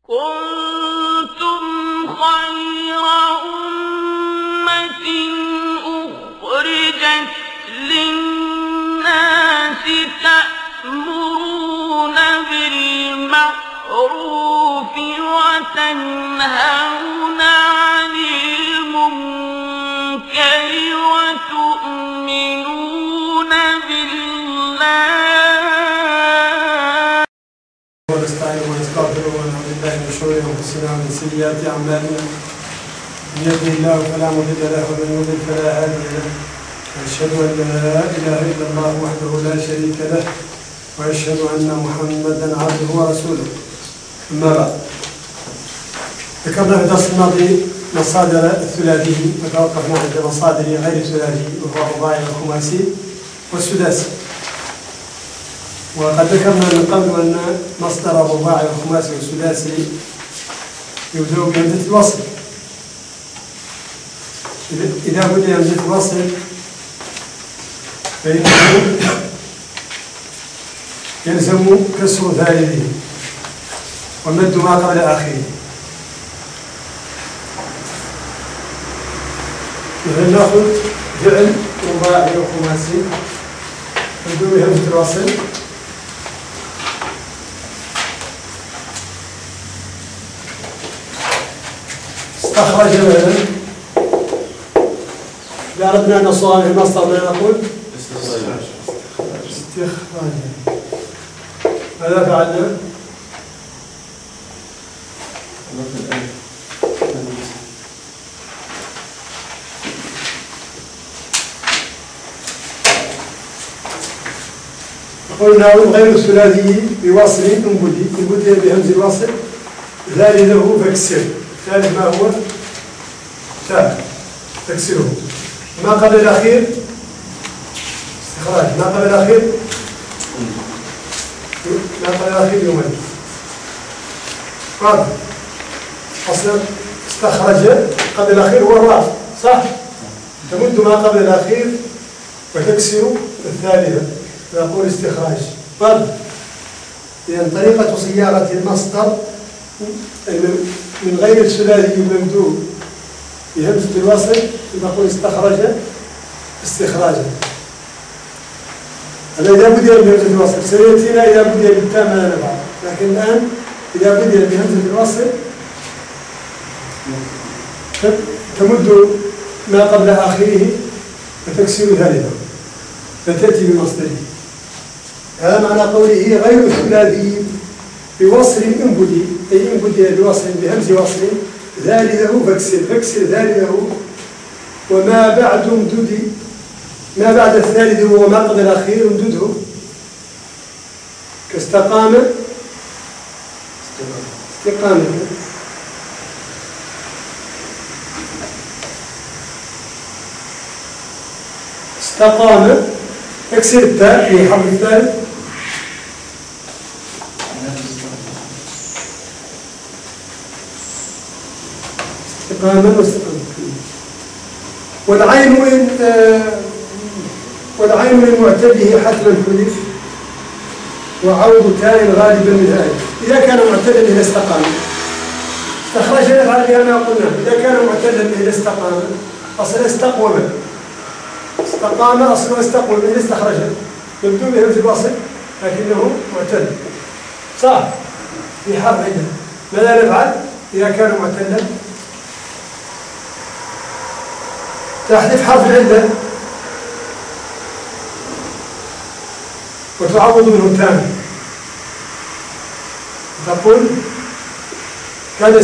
كنتم خير أمة أخرجت للناس تأمرون بالمعروف وتنهون عن المنكر وتؤمنون بالله ونستعين ونستغفره ونعوذ بالله من شرور انفسنا ومن سيئات اعمالنا من يهده الله فلا مضل له ومن يضلل فلا هادي له واشهد ان لا اله الا الله وحده لا شريك له واشهد ان محمدا عبده ورسوله. اما بعد، ذكرنا في الدرس الماضي مصادر الثلاثي وتوقفنا عند مصادر غير الثلاثي وهو الرباعي والخماسي والسداسي. وقد ذكرنا من قبل أن مصدر الرباعي والخماسي والسداسي يبدأ بهمزة الوصل. إذا بدأ بهمزة الوصل فإنه يلزم كسر ثالثه ومد ما قبل آخره. مثلا نأخذ فعل رباعي وخماسي يبدأ بهمزة الوصل استخرج مثلا. إذا أردنا أن نصوغ في المصدر ماذا نقول؟ استخراج. ماذا فعلنا؟ قلنا غير الثلاثي بوصل إن بدأ بهمز الوصل ثالثه فاكسر. ثالث ما هو؟ تاء تكسره. ما قبل الأخير استخراج. ما قبل الأخير يمد. قال أصلا استخرج قبل الأخير هو الراء، صح؟ تمد ما قبل الأخير وتكسر الثالثة نقول استخراج. قال إذن طريقة صياغة المصدر من غير الثلاثي الممدود بهمزة الوصل نقول استخرج استخراجا. هذا إذا بدأ بهمزة الوصل. سيأتينا إذا بدأ بالتاء ماذا نفعل، لكن الآن إذا بدأ بهمزة الوصل تمد ما قبل آخره وتكسر ثالثا فتأتي بمصدره. هذا معنى قوله غير الثلاثي بوصل انبدي، أي انبدي بوصل بهمز وصل ثالثه فاكسر ثالثه وما بعد امددي ما بعد الثالث هو ما قبل الأخير امدده كاستقام استقامة. استقام اكسر التاء في حرف الثالث استقاما واستقاما. والعين من معتده حتما حذف وعوض تاء غالبا من ذلك. إذا كان معتدا إذا استقام استخرج نفعل بها ما قلنا. إذا كان معتدا إذا استقام أصل استقوم استقام أصله استقوم إذا استخرج يبدو بهمزة الوصل لكنه معتد، صح؟ في حرف عدة. ماذا نفعل إذا كان معتدا؟ تحذف حرف العلة وتعوض منه تام. تقول كان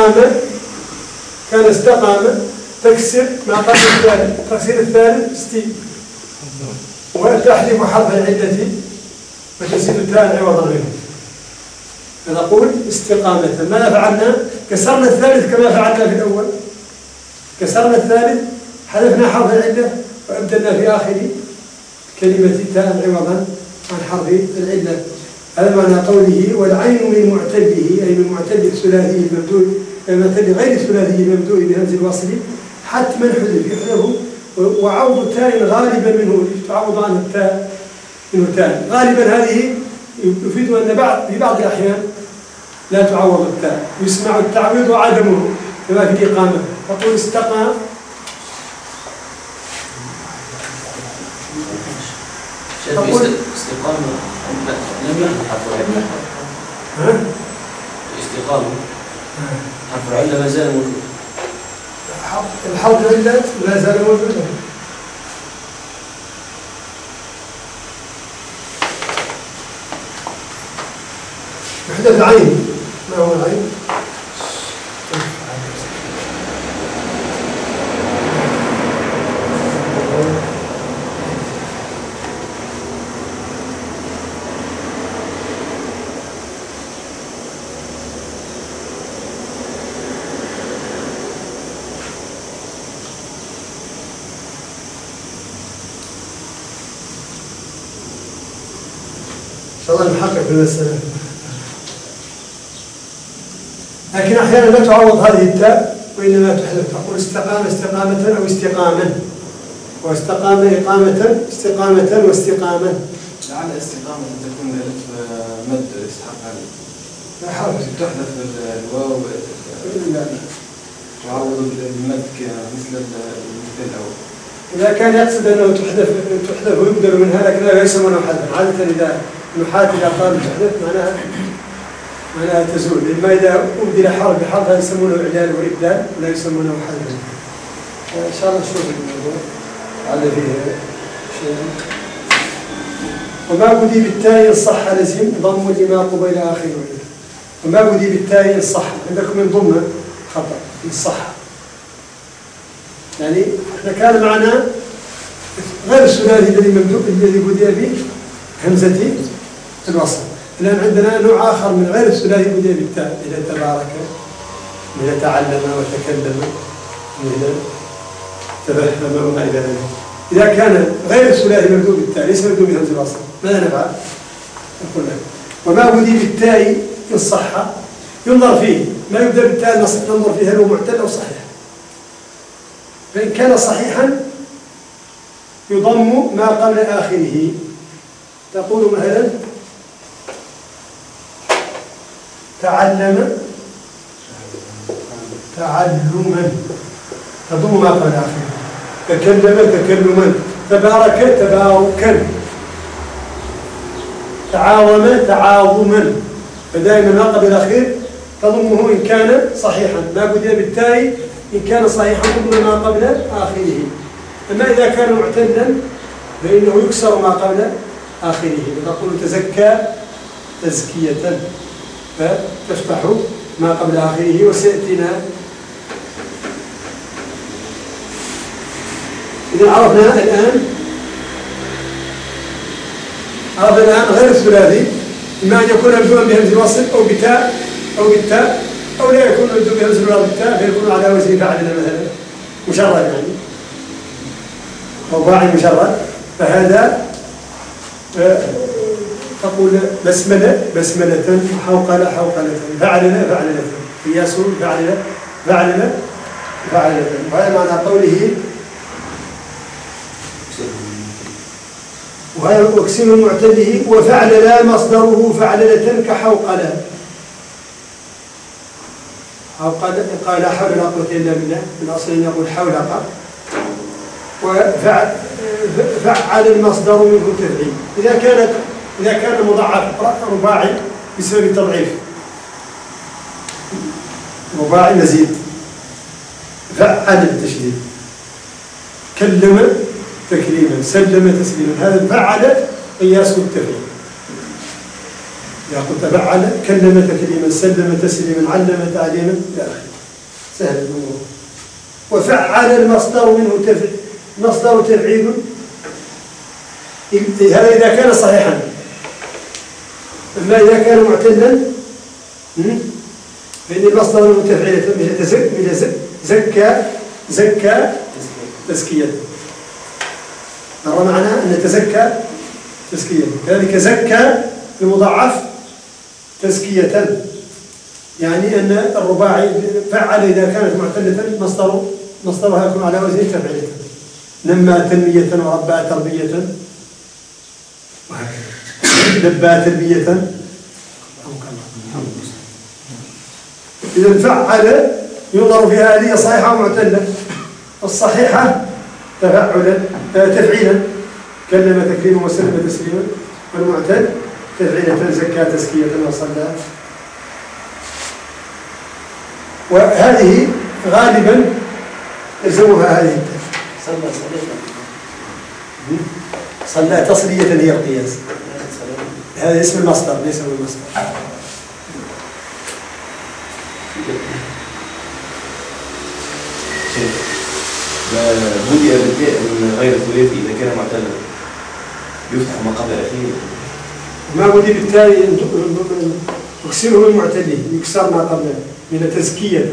استقام تكسر ما قبل الثالث تكسير الثالث ستي وتحذف حرف العلة وتزيد تاء عوضا منه. فنقول استقامة. ماذا فعلنا؟ كسرنا الثالث كما فعلنا في الأول. كسرنا الثالث حذفنا حرف العلة وأبدلنا في آخر كلمة تاء عوضا عن حرف العلة. هذا معنى قوله والعين من معتده، أي من معتد الثلاثي الممدود معتد غير الثلاثي الممدود بهمز الوصل حتما حذف يحذف وعوض تاء غالبا منه تعوض عن التاء منه تاء. غالبا هذه يفيد أن في بعض الأحيان لا تعوض التاء، يسمع التعويض وعدمه كما في الإقامة. تقول استقام استقامة لم يحدث حرف العلة. استقامة حرف العلة ما زال موجود. الحرف العلة لا زال موجودا. يحدث عين. ما هو العين؟ إن شاء الله نحقق بالمسألة. لكن أحيانا لا تعوض هذه التاء وإنما تحذف، تقول استقام استقامة أو استقاما، واستقام إقامة استقامة واستقاما. لعل استقامة تكون ألف مد إسحاق عليه. لا حرف تحذف الواو تعوض المد مثل المثال الأول. إذا كان يقصد أنه تحذف ويبدل منها، لكن لا يسمونه حذفا. عادة إذا النحاة إذا قالوا تحذف معناها تزول، إما إذا أبدل حرف بحرف يسمونه إعلال وإبدال ولا يسمونه حذفا. إن شاء الله نشوف الموضوع على فيه شيء. وما بدي بالتاء إن صح لزم ضم لما قبيل آخره. وما بدي بالتاء إن صح، عندكم من ضمه خطأ إن صح. يعني احنا كان معنا غير الثلاثي الذي بدأ به همزة الوصل. الآن عندنا نوع آخر من غير الثلاثي بدأ بالتاء، إذا تبارك، إذا تعلم وتكلم، إذا تفهم وما إلى ذلك. إذا كان غير الثلاثي مبدوء بالتاء ليس مبدوء بهمزة الوصل، ماذا نفعل؟ نقول لك وما بدأ بالتاء إن صح ينظر فيه، ما يبدأ بالتاء ننظر فيه هل هو معتل أو صحيح. فإن كان صحيحا يضم ما قبل آخره. تقول مثلا تعلم تعلما، تضم ما قبل آخره. تكلم تكلما، تبارك تباركا، تعاظم تعاظما. فدائما ما قبل الأخير تضمه إن كان صحيحا. ما بدأ بالتاء إن كان صحيحا ضمن ما قبل آخره. أما إذا كان معتلا فإنه يكسر ما قبل آخره. فتقول تزكى تزكية، فتفتح ما قبل آخره. وسيأتينا إذا عرفنا الآن غير الثلاثي، إما أن يكون مبدوءا بهمز الوصل أو بتاء أو بالتاء، أو لا يكون مبدوء بهمز الوصل بالتاء فيكون على وزن فعل مثلا مشرد، يعني رباعي مشرد. فهذا تقول بسملة بسملة، حوقلة حوقلة، فعلنا فعلة، قياس فعلنا فعلنا فعلة. وهذا معنى قوله وهذا أقسم معتله. وفعلل مصدره فعللة كحوقلة. حوقلة قال لا حول ولا قوة إلا بالله، من أصل يقول حولقة. وفعل المصدر منه تفعيل. إذا كان مضاعف رباعي بسبب التضعيف، رباعي مزيد، فعل التشديد، كلم تكليما، سلم تسليما. هذا فعل قياس التفعيل. إذا قلت فعل كلم تكليما، سلم تسليما، علم تعليما إلى آخره، سهل الموضوع. وفعل المصدر منه تفعيل، مصدر تفعيل. هذا إذا كان صحيحا. أما إذا كان معتلا فإن المصدر منه تفعيل. زكى تزكية. مر معنا أن تزكى تزكية. كذلك زكى المضاعف تزكية، يعني أن الرباعي فعل إذا كانت معتلة مصدرها يكون على وزن تفعيلة. نمى تنمية وربى تربية، لبى تربية. إذا فعل ينظر فيها آلية صحيحة ومعتلة. الصحيحة تفعيلا كلم تكريما وسلم تسليما، والمعتل تفعيلة زكى تزكية وصلى. وهذه غالبا يلزمها هذه صلى تصلية هي القياس. هذا اسم المصدر ليس هو المصدر. بدأ بالتاء من غير الثلاثي إذا كان معتلا يفتح ما قبل الأخير. ما بدي بالتالي يكسره المعتلي، يكسر ما قبله من تزكية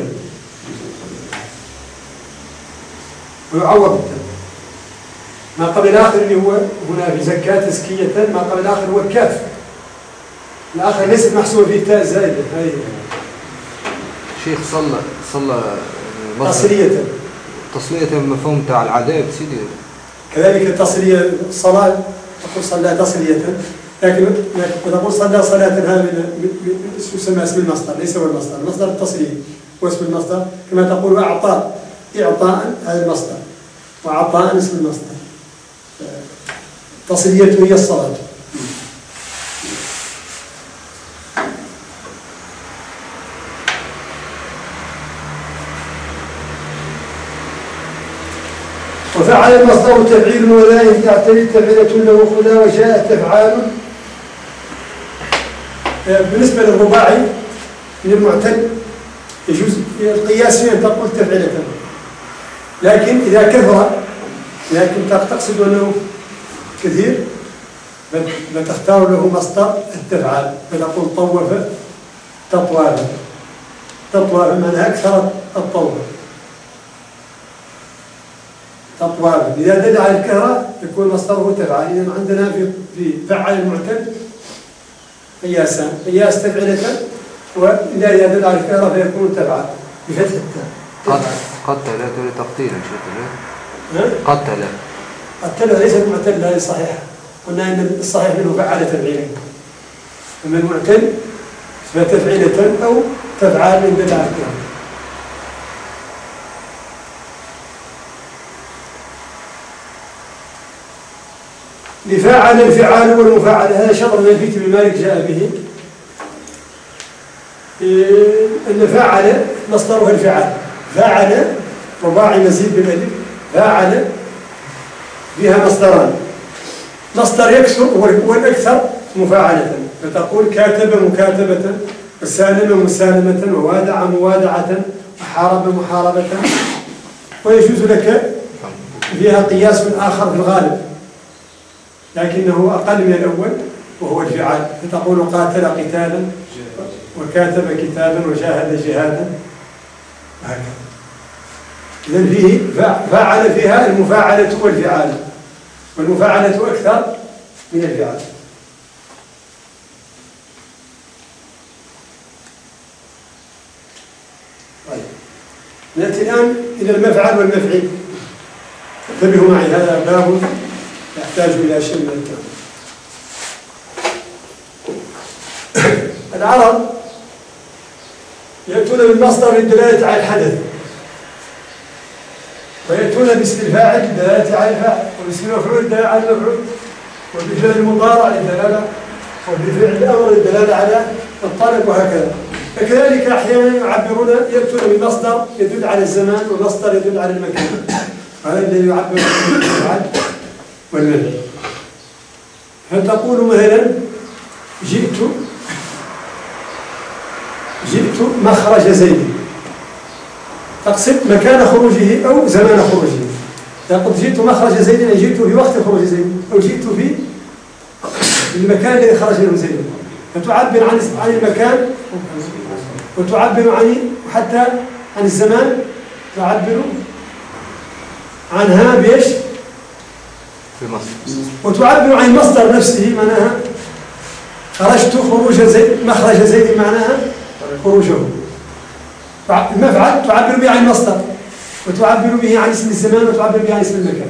ويعوض التاء. ما قبل الآخر اللي هو هنا في زكاة تزكية، ما قبل الآخر هو الكاف. الآخر ليست محسوبة فيه تاء زائدة. هاي شيخ صلى تصلية مفهوم تاع العذاب سيدي. كذلك التصلية الصلاة تقول صلى تصلية، لكن تقول صلى صلاة هذا يسمى اسم المصدر ليس هو المصدر. المصدر التصلية هو اسم المصدر، كما تقول أعطى إعطاء هذا المصدر، وعطاء اسم المصدر. تصلية هي الصلاة. وفعل المصدر تفعيل ولا يعتري تفعيلة له خلا وجاء تفعال. بالنسبة للرباعي من المعتل يجوز القياس فيه أن تقول تفعيلة، لكن إذا كثر، لكن تقصد أنه كثير فتختار له مصدر التفعال، فتقول طوف تطوافا. تطوافا معناها أكثر الطوف تطوافا. إذا دل على الكثرة يكون مصدره تفعال. إذا عندنا في فعل المعتل قياسان، قياس تفعيلة، وإذا دل على الكثرة فيكون تفعال بفتح التاء. قتل تقتيلا شيخ. قتل ليست معتل، هذه صحيحة. قلنا إن الصحيح منه فعل تفعيلا، أما المعتل فتفعيلة أو تفعال من دل على الكثرة. لفاعل الفعال والمفاعل، هذا شطر من الفيت بن مالك جاء به. أن فاعل مصدرها الفعال. فاعل رباعي مزيد بالألف، فاعل فيها مصدران، مصدر يكسر والأكثر مفاعلة، فتقول كاتب مكاتبة، وسالم مسالمة، ووادع موادعة، وحارب محاربة. ويجوز لك فيها قياس آخر في الغالب لكنه أقل من الأول وهو الفعال، فتقول قاتل قتالا، وكاتب كتابا، وجاهد جهادا، وهكذا. إذن فيه فاعل فيها المفاعلة والفعال، والمفاعلة أكثر من الفعال. طيب نأتي الآن إلى المفعل والمفعيل. انتبهوا معي، هذا باب يحتاج إلى شيء من التأمل. العرب يأتون بالمصدر للدلالة على الحدث، ويأتون باسم الفاعل للدلالة على الفاعل، وباسم المفعول للدلالة على المفعول، وبفعل المضارع للدلالة، وبفعل الأمر للدلالة على الطلب، وهكذا. فكذلك أحيانا يعبرون يأتون بمصدر يدل على الزمان، ومصدر يدل على المكان. هذا الذي يعبر بالفعل والمفعول. فتقول مثلا جئت مخرج زيد، تقصد مكان خروجه أو زمان خروجه. تقول جئت مخرج زيد يعني جئت في وقت خروج زيد، أو جئت في المكان الذي خرج منه زيد، فتعبر عن المكان، وتعبر عن حتى عن الزمان، تعبر عنها بإيش؟ في مصر. وتعبر عن المصدر نفسه، معناها خرجت خروج زيد، مخرج زيد معناها خروجه. المفعل تعبر به عن المصدر، وتعبر به عن اسم الزمان، وتعبر به عن اسم المكان.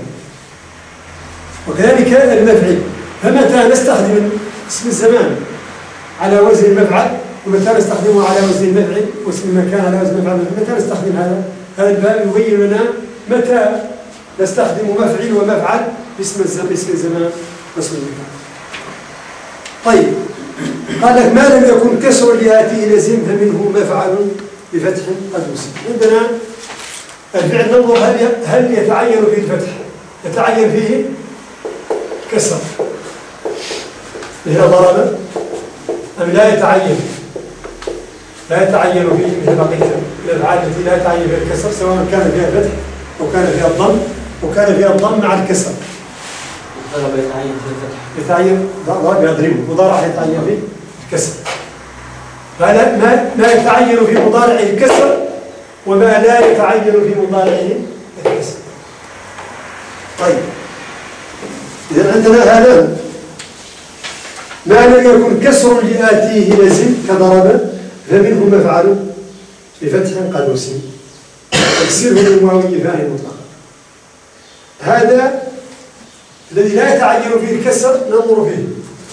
وكذلك المفعل، فمتى نستخدم اسم الزمان على وزن المفعل ومتى نستخدمه على وزن المفعل واسم المكان على وزن المفعل متى نستخدم هذا الباب يبين لنا متى نستخدم مفعل ومفعل باسم الزمان واسم المكان. طيب قال لك ما لم يكن كسر لآتيه لازم فمنه مفعل بفتح قد وسم. عندنا الفعل ننظر هل يتعين فيه الفتح، يتعين فيه كسر مثل ضرب أم لا يتعين؟ لا يتعين فيه مثل بقية الأفعال التي لا يتعين فيها الكسر سواء كان فيها فتح أو كان فيها الضم أو كان فيها الضم مع الكسر. ضرب يتعين في الفتح. يتعين ضرب يضرب، مضارع يتعين فيه الكسر. فلا ما يتعين في مضارعه الكسر وما لا يتعين في مضارعه الكسر. طيب إذا عندنا هذا ما لم يكن كسر لآتيه لازم كضرب فمنه مفعل بفتح قد وسم تكسيره للواو فاعل مطلقا. هذا الذي لا يتعين فيه الكسر ننظر فيه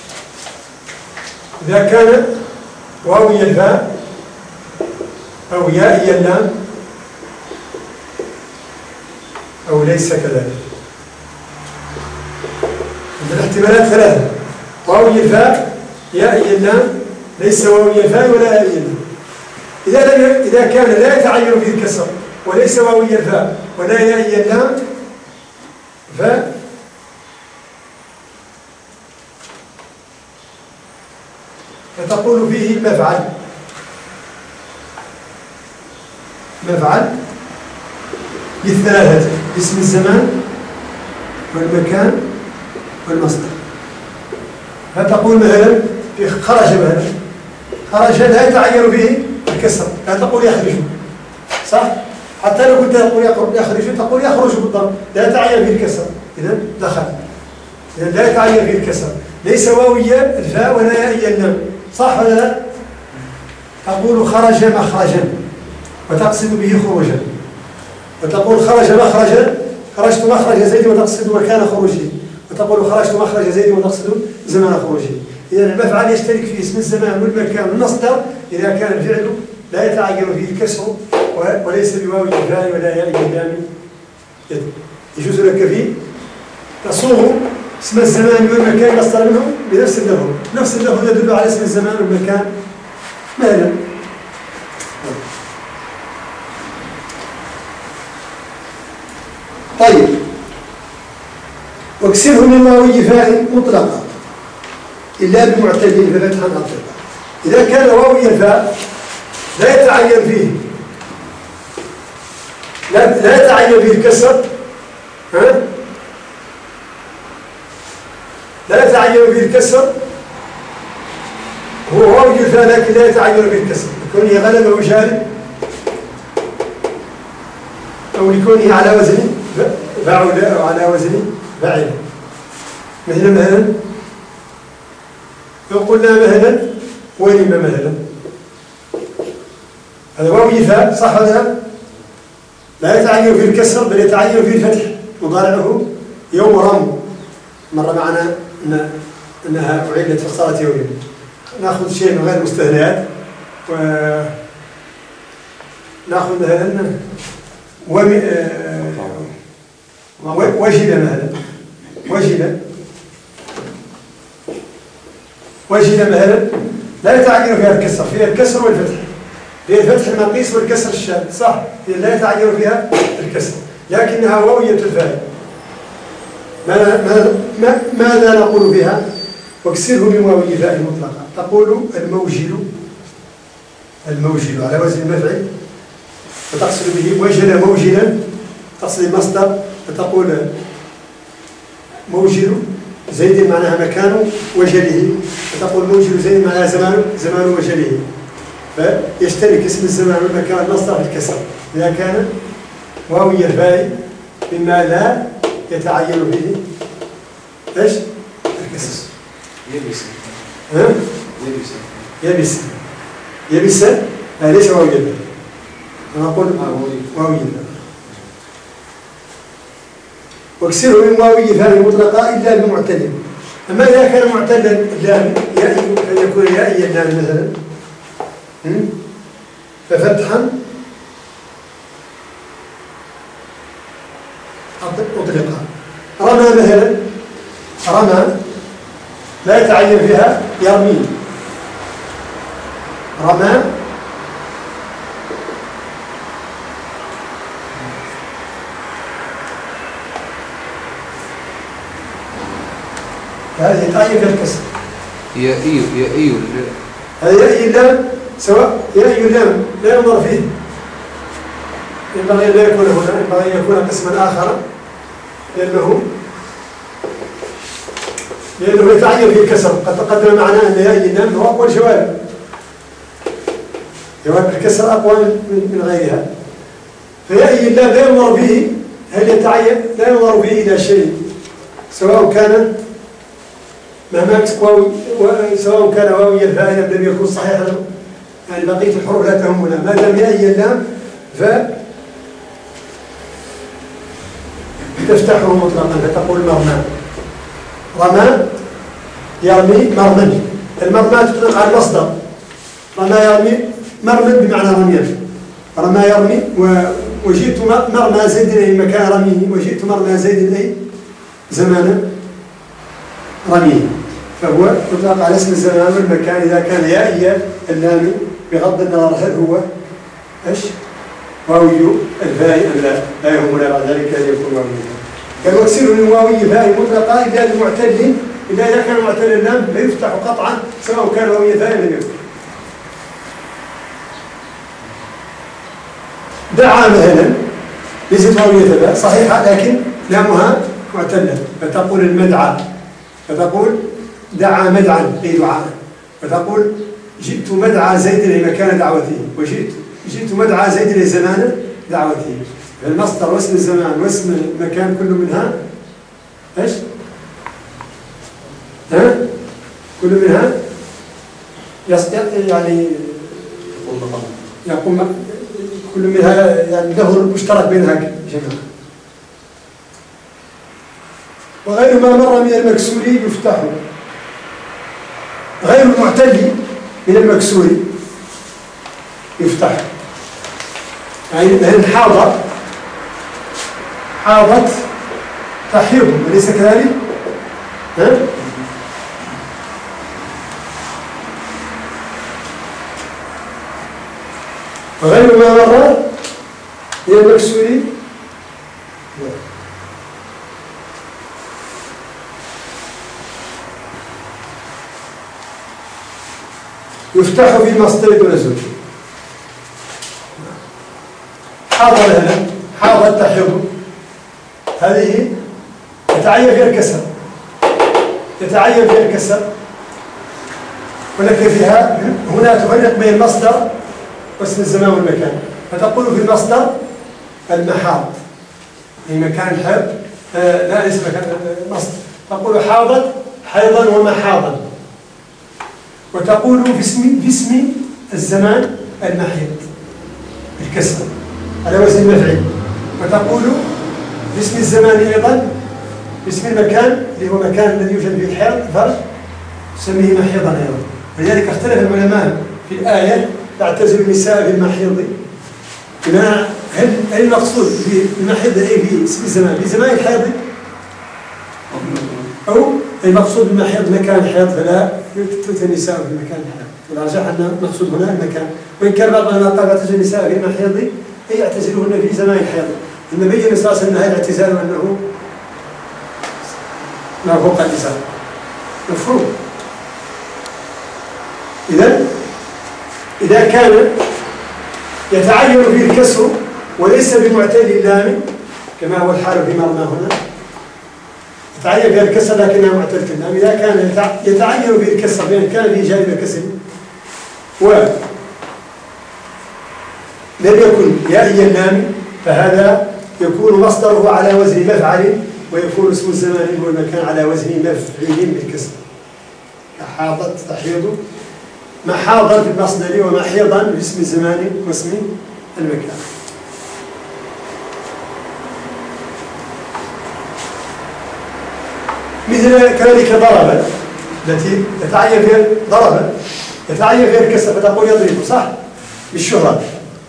إذا كان واوي الفاء أو يائي اللام أو ليس كذلك. الاحتمالات ثلاثة: واوي الفاء، يائي اللام، ليس واوي الفاء ولا يائي اللام. إذا كان لا يتعين فيه الكسر وليس واوي الفاء ولا يائي اللام فتقول فيه مفعل بالثلاثة: اسم الزمان والمكان والمصدر. فتقول مثلا في خرج، مثلا خرج لا يتعين فيه الكسر، لا تقول يخرج، صح؟ حتى لو كنت تقول يخرج تقول يخرج بالضبط، لا يتعين فيه الكسر، إذا دخل، إذا لا يتعين فيه الكسر. ليس واوي الفاء ولا يائي اللام، صح ولا لا؟ تقول خرج مخرجا وتقصد به خروجا، وتقول خرج مخرجا، خرجت مخرج زيد وتقصد مكان خروجه، وتقول خرجت مخرج زيد وتقصد زمان خروجه. إذا المفعل يشترك في اسم الزمان والمكان والمصدر إذا كان الفعل لا يتعين فيه الكسر وليس بواو الفاء ولا ياء اللام. يجوز لك فيه تصوغ اسم الزمان والمكان مصدر منه بنفس اللفظ، نفس اللفظ يدل على اسم الزمان والمكان مثلا. طيب واكسره من واوي فاء مطلقا إلا بمعتدل ففتحا أطلقا. إذا كان واوي الفاء لا يتعين فيه لا يتعين فيه الكسر، لا يتعين فيه الكسر، هو واوي الفاء لكن لا يتعين فيه الكسر لكونه غلب أو جارب أو لكونه على وزن فعل أو على وزن فاعل. مثلا لو قلنا مثلا ولم مثلا، هذا واوي فاء، صح ولا لا؟ لا يتعين فيه الكسر بل يتعين فيه الفتح، مضارعه يوم رم. مر معنا أنها أعيدت في صلاة يوم. نأخذ شيء من غير المستثنيات ونأخذ مثلا وجد مثلا، وجد مثلا لا يتعين فيها الكسر، فيها الكسر والفتح، فيها الفتح المقيس والكسر الشاذ، صح؟ لا يتعين فيها الكسر لكنها واوية الفاء. ماذا نقول فيها؟ واكسره من واوي فاء مطلقا. تقول الموجل على وزن المفعل وتقصد به وجل موجلا، تقصد المصدر، فتقول موجل زيد معناها مكان وجله، فتقول موجل زيد معناها زمان وجله. فيشترك اسم الزمان والمكان والمصدر في الكسر إذا كان واوي الفاء مما لا يتعين فيه ايش؟ الكسر. يبس ليس واوي الفاء، أنا أقول واوي الفاء. واكسره من واوي فاء مطلقا إلا بمعتدل. أما إذا كان معتدلا اللام يكون يائي اللام مثلا، ففتحا أطلقها. رمى مثلا، رمى لا يتعين فيها يرمي. رمى هذه يتعين فيها الكسر. يا أيو هذا يأي اللام، سواء يأي اللام لا ينظر فيه، ينبغي أن لا يكون هنا، ينبغي أن يكون قسما آخر، لأنه يتعين فيه الكسر. قد تقدم معنا أن يأي اللام هو أقوى الجواب، جواب الكسر أقوى من غيرها. فيأي اللام لا ينظر فيه، هل يتعين؟ لا ينظر فيه إلى شيء، سواء كان مهما سواء كان واوي الفاعل لم يكن صحيحا، يعني بقيه الحروف لا تهمنا، ما دام يأي اللام فتفتحه مطلقا، فتقول مرمى. رمى يرمي مرمى. المرمى تطلق على المصدر، رمى يرمي مرمى بمعنى رميا. رمى يرمي وجئت مرمى زيد أي مكان رميه، وجئت مرمى زيد أي زمان رميه. فهو يطلق على اسم الزمان والمكان إذا كان يائي اللام، بغض النظر هل هو ايش؟ واوي الفاء أم لا يهمنا بعد ذلك أن يكون واويا. قال واكسر من واوي فاء مطلقا إلا المعتل، إذا كان معتل اللام فيفتح قطعا سواء كان واوي فاء لم يكن. دعا مثلا ليست واوية فاء صحيحة لكن لامها معتلة، فتقول المدعى، فتقول دعا مدعا أي دعاء، فتقول جئت مدعى زيد لمكان دعوته، وجئت مدعى زيد لزمان دعوته. المصدر واسم الزمان واسم المكان كل منها ايش؟ كل منها يعني يقوم كل منها يعني له المشترك بينها جميعا. وغير ما مر من المكسور يفتح، غير المعتل من المكسور يفتح. يعني حاضت تحيض، أليس كذلك؟ وغير ما مر من المكسور يفتح في مصدر دون زوج. حاضر هنا، حاضر تحيض، هذه يتعين فيها الكسر، يتعين فيها الكسر، ولكن فيها هنا تفرق بين المصدر واسم الزمان والمكان. فتقول في المصدر المحاض، أي مكان الحيض، لا ليس مكان المصدر، تقول حاضت حيضا ومحاضا. وتقول في اسم الزمان المحيض الكسر على وزن المفعول. وتقول في اسم الزمان أيضا باسم المكان اللي هو مكان الذي يوجد فيه الحيض فرج تسميه محيضا أيضا. ولذلك اختلف العلماء في الآية تعتزل النساء في المحيض، هل المقصود بالمحيض أي في اسم الزمان في زمان الحيض، أو المقصود بالمحيض مكان الحيض فلا تؤتى النساء في مكان الحيض. والأرجح أن المقصود هنا المكان، وإن كان بعض العلماء قال تعتزل النساء في المحيض أي يعتزلهن في زمان الحيض. النبي صلى الله عليه وسلم هذا الاعتزال وأنه ما فوق النساء مفهوم. إذا كان يتعين فيه الكسر وليس بمعتل اللام كما هو الحال في مرمى هنا، يتعين فيها الكسر لكنها معتلة اللام. إذا كان يتعين فيه الكسر بأن كان فيه جانب الكسر ولم يكن يائي اللام، فهذا يكون مصدره على وزن مفعل، ويكون اسم الزمان والمكان على وزن مفعول بالكسر. كحاضت تحيض، محاضا في المصدر ومحيضا باسم الزمان واسم المكان. مثل كذلك ضربا التي تتعين فيها ضربا يتعين فيها الكسر فتقول يضرب صح؟ بالشهرة.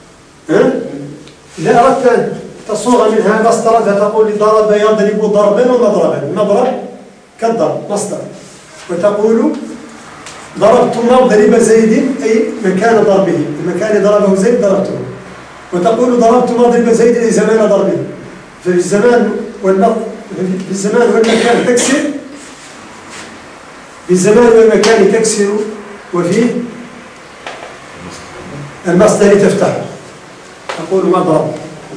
إذا أردت أن تصوغ منها مصدرا فتقول ضرب يضرب ضربا ومضربا. المضرب كالضرب مصدر. وتقول ضربت مضرب زيد أي مكان ضربه، المكان ضربه زيد ضربته. وتقول ضربت مضرب زيد أي زمان ضربه. في الزمان والمكان تكسر، في الزمان والمكان تكسر، وفي المصدر تفتح. تقول مضرب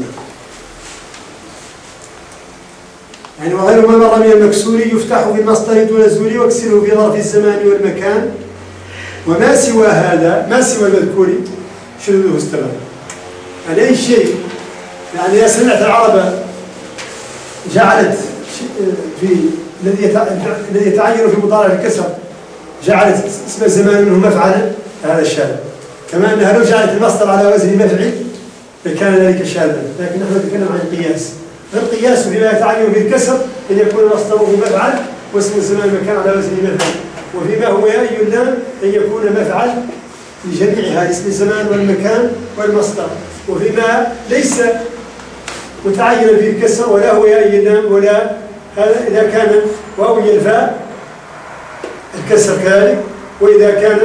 يعني وغير ما مر من المكسور يفتح بالمصدر دون الزول واكسره في ظرف الزمان والمكان. وما سوى هذا، ما سوى المذكور شذوذه استمر. يعني أي شيء، يعني إذا سمعت العرب جعلت في الذي يتعين في مضارع الكسر جعلت اسم الزمان منه مفعلا، هذا الشاذ. كما أنها لو جعلت المصدر على وزن مفعل لكان ذلك شاذا. لكن نحن نتكلم عن القياس. القياس فيما يتعين به الكسر أن يكون مصدره مفعل واسم الزمان مكان على وزن مفعل. وفيما هو يأي اللام أن يكون مفعل لجميعها، اسم الزمان والمكان والمصدر. وفيما ليس متعين به الكسر ولا هو يأي اللام ولا هذا، إذا كان واوي الفاء الكسر كذلك. وإذا كان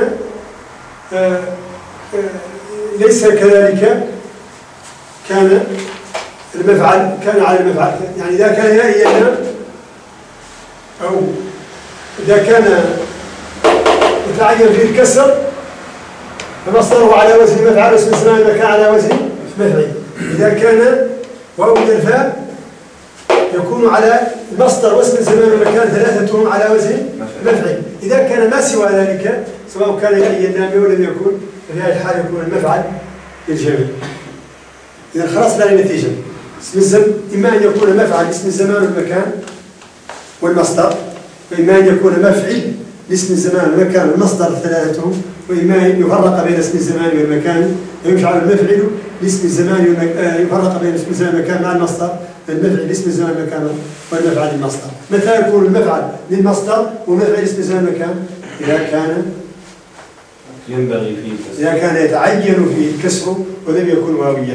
ليس كذلك كان المفعل كان على المفعل. يعني إذا كان يأي اللام أو إذا كان يتعين فيه الكسر فمصدره على وزن مفعل واسم الزمان مكان على وزن مفعل. إذا كان واوي الفاء يكون على المصدر واسم الزمان والمكان ثلاثتهم على وزن مفعل. إذا كان ما سوى ذلك سواء كان يأي اللام ولم يكن ففي هذه الحال يكون المفعل للجميع. إذا خلصنا النتيجة. إما أن يكون مفعل اسم الزمان والمكان والمصدر، وإما أن يكون مفعل لاسم الزمان والمكان والمصدر ثلاثتهم، وإما أن يفرق بين اسم الزمان والمكان ويجعل المفعل لاسم الزمان يفرق بين اسم الزمان والمكان مع المصدر، المفعل لاسم الزمان والمكان والمفعل للمصدر. متى يكون المفعل للمصدر ومفعل اسم الزمان والمكان؟ إذا كان ينبغي فيه الكسر، إذا كان يتعين فيه الكسر ولم يكن واويا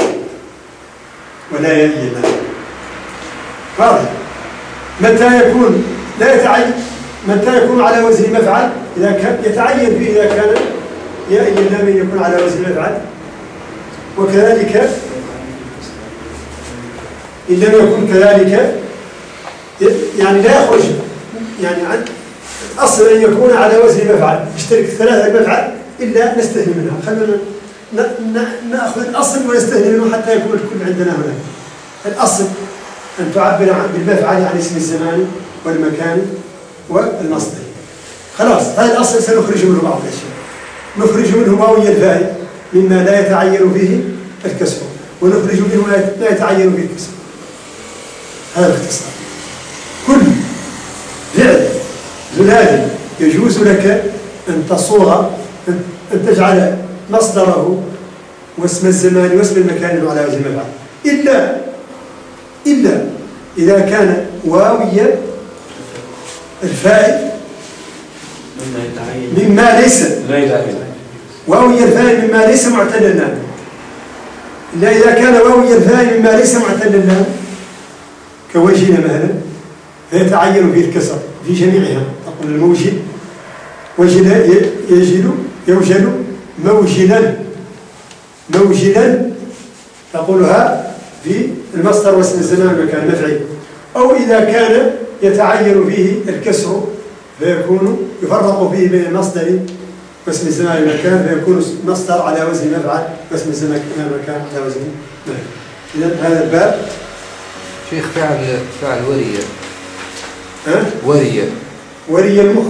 ولا يأي. واضح؟ متى يكون لا يتعين، متى يكون على وزن مفعل؟ إذا كان يتعين فيه إذا كان يأي اللام يكون على وزن مفعل. وكذلك إن لم يكن كذلك يعني لا يخرج يعني عن الأصل أن يكون على وزن مفعل، يشترك ثلاثة مفعل إلا نستثني منها. خلينا نأخذ الأصل ونستثني منه حتى يكون الكل عندنا هنا. الأصل أن تعبر بالمفعل عن اسم الزمان والمكان والمصدر. خلاص هذا الأصل سنخرج منه بعض الأشياء. نخرج منه واوي الفاء مما لا يتعين فيه الكسر، ونخرج منه ما لا يتعين فيه الكسر. هذا باختصار. كل فعل زلال يجوز لك أن تصوغ، أن تجعل مصدره واسم الزمان واسم المكان على وزن مفعل، إلا إذا كان واوي الفاء مما ليس واوي الفاء مما ليس معتل اللام. إلا إذا كان واوي الفاء مما ليس معتل اللام كوجل مثلا فيتعين فيه الكسر في جميعها. تقول الموجل وجل يوجل موجلا تقولها في المصدر واسم الزمان والمكان مفعل. أو إذا كان يتعين فيه الكسر فيكون يفرق فيه بين المصدر واسم الزمان والمكان فيكون مصدر على وزن مفعل واسم الزمان والمكان على وزن مفعل. إذا هذا الباب شيخ فعل ورية. ورية المخ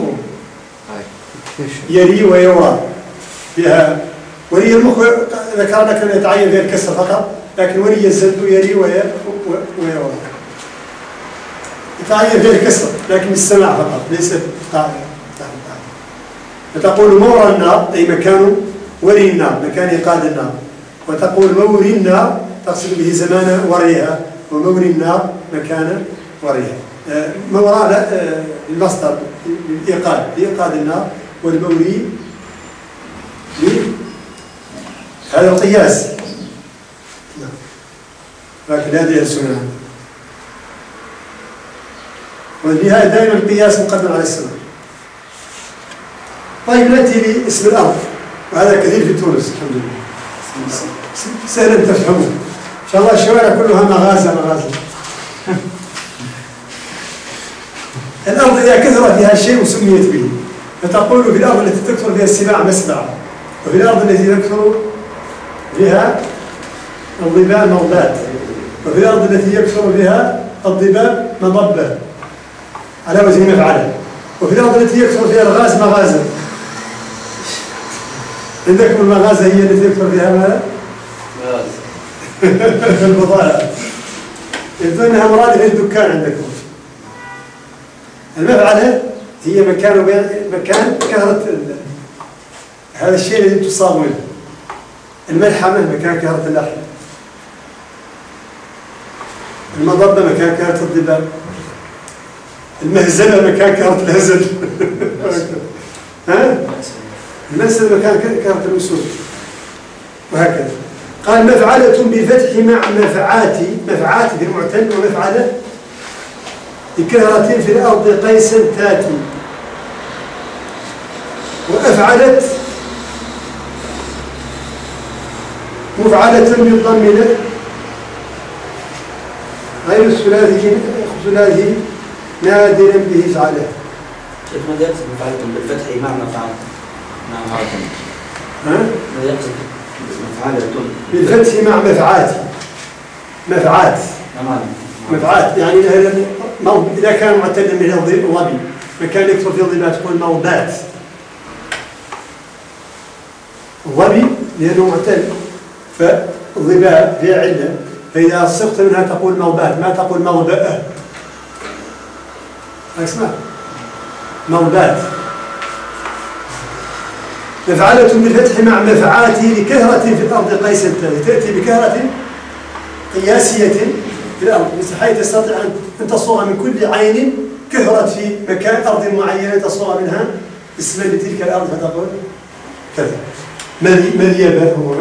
يري ويورى فيها. وري المخ ذكرنا كان يتعين فيها الكسر فقط، لكن وري الزد يري ويورى يتعين فيها الكسر لكن السماع فقط ليس التعبير. فتقول مورى النار أي مكان وري النار، مكان إيقاد النار. وتقول موري النار تقصد به زمان وريها، وموري النار مكان وريها. مورى المصدر لإيقاد النار، والموري هذا القياس. لكن هذه السنة، والنهاية دائما القياس مقدم على السنة. طيب نأتي لاسم الأرض، وهذا كثير في تونس الحمد لله، سهل أن تفهمه إن شاء الله. الشوارع كلها مغازى. الأرض إذا كثر فيها شيء سميت به، فتقول في الأرض التي تكثر فيها السباع مسبع، وفي الأرض التي تكثر فيها الضباب موضات، وفي الأرض التي يكثر فيها الضباب مضبة على وزن مفعلة، وفي الأرض التي يكثر فيها الغاز مغازة. عندكم المغازة هي التي يكثر فيها ماذا؟ البضائع. يبدو أنها مرادفة الدكان عندكم. المفعلة هي مكان كثرة هذا الشيء الذي تصاب منه. الملحمة مكان كثرة اللحم. المضبة مكان كثرة الضباب. المهزلة مكان كثرة الهزل. ها؟ المهزلة مكان كثرة الأسود. وهكذا. قال مفعلة بفتح مع مفعات في المعتل، ومفعلة بكثرة في الأرض قيس تاتي. وأفعلت مفعلة بالضم له غير الثلاثي نادرا به فعله. كيف ماذا يقصد مفعلة بالفتح مع مفعلة؟ ماذا يقصد مفعلة بالفتح مع مفعات يعني إذا كان معتلا من الضبي فكان يكثر في الضبات تقول موضات. الضبي لأنه معتل فالضباء فيها علة، فإذا صغت منها تقول موضات، ما تقول موضأة. اسمع موضات. مفعلة بالفتح مع مفعات لكثرة في الأرض قيس تأتي بكثرة قياسية في الأرض، بحيث تستطيع أن تصوغ من كل عين كثرت في مكان أرض معينة تصوغ منها اسما لتلك الأرض فتقول كذا. مليبة هو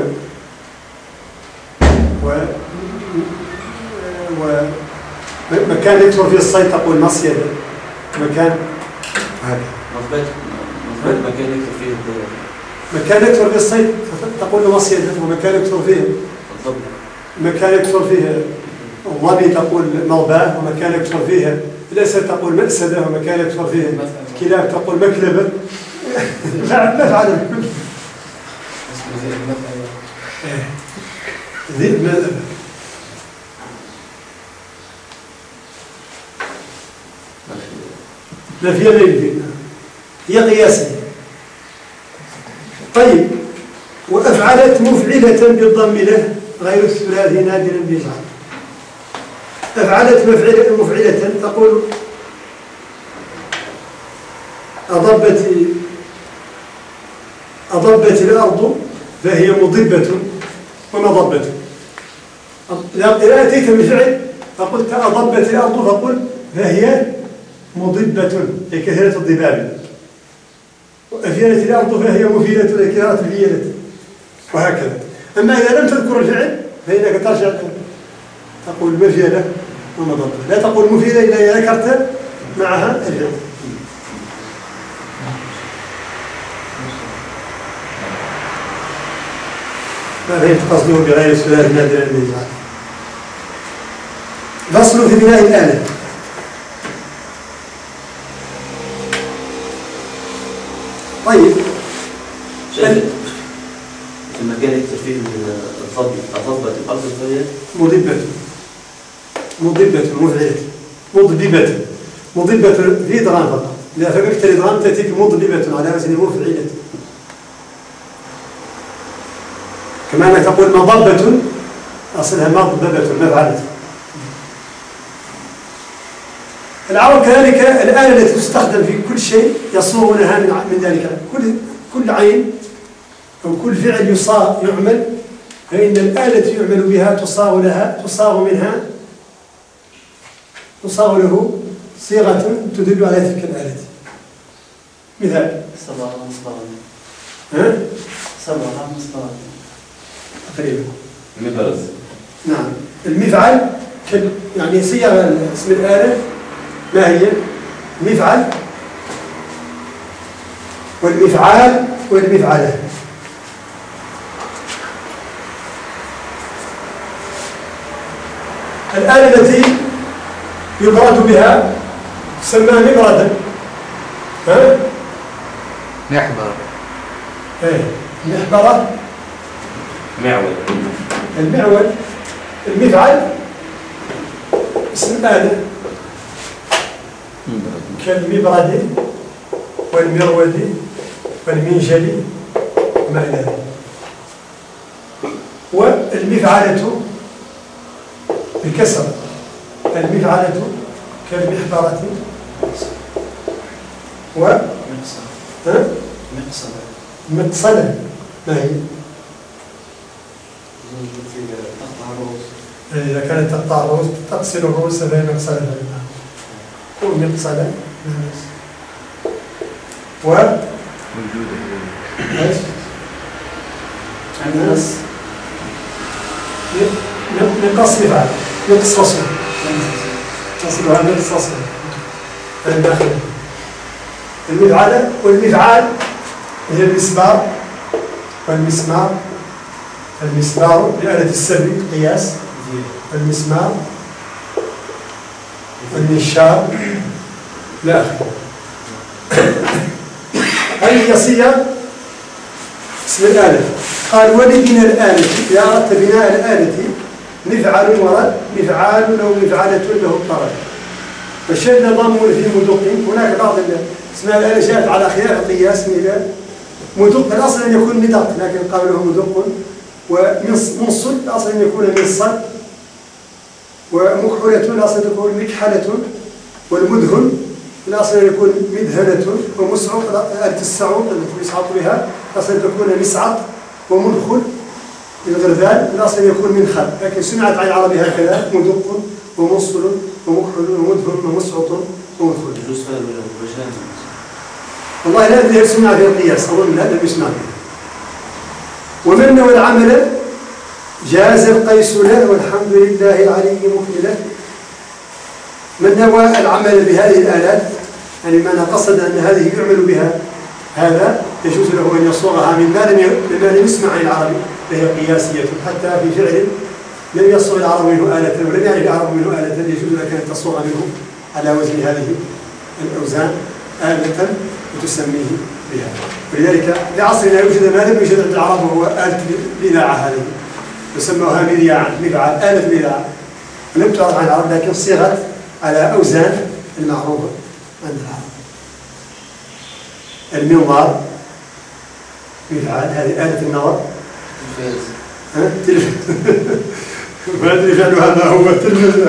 ومكان يكثر فيه الصيد تقول مصيدة. مكان هذا مثبت مكان يكثر فيه مكان يكثر فيه الصيد تقول مصيدة، ومكان يكثر فيه مكان يكثر فيه الظبي تقول موضاه، ومكان يكثر فيه الأسد تقول مأسدة، ومكان يكثر فيه كلاب تقول مكلبة. مفعل الكل. ذئب ماذا؟ لا فيها ليل، هي قياسية. طيب وأفعلت مفعلة بالضم له غير الثلاثي نادرا بيجعل. أفعلت مفعلة تقول أضبت الأرض فهي مضبة ومضبة. إذا أتيت بفعل فقلت أضبت الأرض فقل فهي مضبة لكثرة الضباب، وأفيلت الأرض فهي مفيدة لكثرة الفيلة، وهكذا. أما إذا لم تذكر الفعل فإنك ترجع تقول مفيدة ومضبة، لا تقول مفيدة إلا إذا ذكرت معها الفعل. ما فهمت قصده بغير الثلاث نادرا للإجعال. فصل في بناء الآلة. طيب في المكان يكثر فيه أضبت الأرض فهي مضبة في إدغام فقط. إذا فكرت الإدغام تأتي بمضببة على وزن مفعلة، كما أنك تقول مضبة أصلها مضببة مفعلة. العرب كذلك الآلة التي تستخدم في كل شيء يصوغونها من ذلك. كل عين أو كل فعل يعمل فإن الآلة يعمل بها تصاغ له صيغة تدل على تلك الآلة. مثال 7 مسطرات. تقريبا. مبرز. نعم. المفعل يعني صيغ اسم الآلة ما هي؟ المفعل والمفعال والمفعلة. الآلة التي يبرد بها تسمى مبردا. ها؟ محبر. ايه محبرة. معول. المعول. المفعل اسم الآلة كالمبرد والمرود والمنجل وما إلى ذلك. والمفعلة بكسر، المفعلة كالمحبرة و مقصلة. ما هي؟ تقطع الرؤوس. إذا كانت تقطع الرؤوس تغسل الرؤوس فهي مقصلة. ومقصلة و ايش؟ الناس نقص مفعل نقصص تصلها نقصص الداخل. المفعلة والمفعال هي المسمار والمسمار. المسمار بآلة السبي قياس. المسمار والمنشار لا آخر. هذه هي صيغ اسم الآلة. قال ولبناء الآلة إذا أردت بناء الآلة مفعل ورد مفعال أو مفعلة له الطرد فشد ضم في مدق. هناك بعض اسماء الآلة جاءت على خلاف القياس. مدق الأصل أن يكون مدق لكن قبله مدق. ومنصل الأصل أن يكون منصل. ومكحلة الأصل أن تكون مكحلة. والمدهن الأصل أن يكون مدهنة. ومسعط آلة السعوط التي يسعط بها الأصل أن تكون مسعط. ومنخل الغربال الأصل أن يكون منخل لكن سمعت عن العربي هكذا مدق ومنصل ومكحل ومدهن ومسعط ومنخل. يجوز فرق بين الوجهان. والله لا أدري هل سمع في القياس أظن لا لم يسمع فيه. ومن نوى العمل جاز القيس له والحمد لله العلي مكمله. من نوى العمل بهذه الآلات يعني من قصد أن هذه يعمل بها هذا يجوز له أن يصوغها مما لم يسمع عن العربي فهي قياسية. حتى في فعل لم يصوغ العرب منه آلة ولم يعرف العرب منه آلة يجوز لك أن تصوغ منه على وزن هذه الأوزان آلة وتسميه بها. ولذلك في عصرنا يوجد ما لم يوجد عند العرب وهو آلة الإذاعة. هذه يسموها مذياعا مفعل آلة الإذاعة ولم تعرف عن العرب لكن صيغت على أوزان المعروفة عند العرب. المنظار مفعل هذه آلة النظر. ما أدري فعلها ما هو تلفز.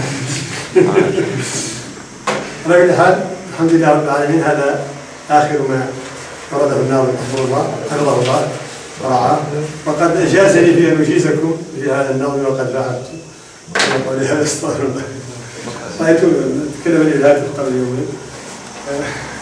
على كل حال الحمد لله رب العالمين. هذا آخر ما ورده الناظم حفظه الله ورعاه. وقد أجازني في أن أجيزكم في هذا النظم وقد فعلت. ولهذا استغفر الله. رأيتم تكلم الإلهات قبل يومين.